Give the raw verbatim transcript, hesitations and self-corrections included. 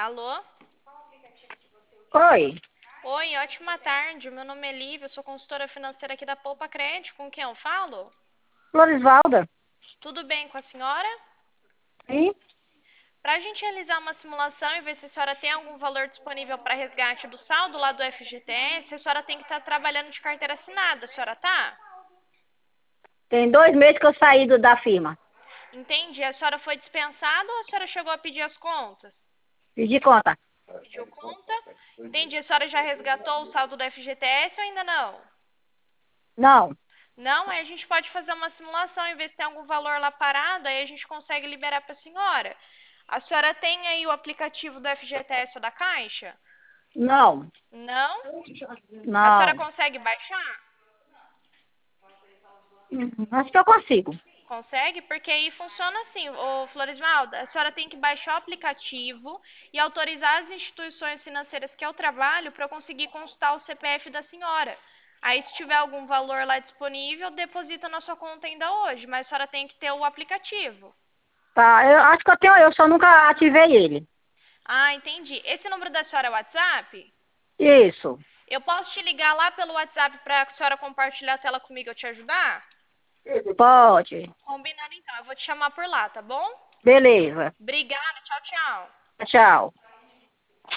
Alô? Oi, Oi, ótima tarde. Meu nome é Lívia, eu sou consultora financeira aqui da Poupa Crédito. Com quem eu falo? Florisvalda. Tudo bem com a senhora? Sim, Para a gente realizar uma simulação e ver se a senhora tem algum valor disponível para resgate do saldo lá do F G T S, a senhora tem que estar trabalhando de carteira assinada. A senhora tá? tem dois meses que eu saí do- da firma. Entendi. A senhora foi dispensada ou a senhora chegou a pedir as contas? Pedi conta. Pediu conta? Entendi. A senhora já resgatou o saldo do F G T S ou ainda não? Não, Não, aí a gente pode fazer uma simulação e ver se tem algum valor lá parado, aí a gente consegue liberar para a senhora. A senhora tem aí o aplicativo do F G T S ou da Caixa? não, Não? A senhora não. consegue baixar? Uhum, acho que eu consigo. Consegue? Porque aí funciona assim, ô Florismalda, a senhora tem que baixar o aplicativo e autorizar as instituições financeiras que eu trabalho para eu conseguir consultar o C P F da senhora. Aí, se tiver algum valor lá disponível, deposita na sua conta ainda hoje, mas a senhora tem que ter o aplicativo. Tá, eu acho que eu tenho, eu só nunca ativei ele. Ah, entendi. Esse número da senhora é o WhatsApp? Isso, Eu posso te ligar lá pelo WhatsApp para a senhora compartilhar a tela comigo e eu te ajudar? pode. Combinado então. Eu vou te chamar por lá, tá bom? Beleza. Obrigada. Tchau, tchau. Tchau.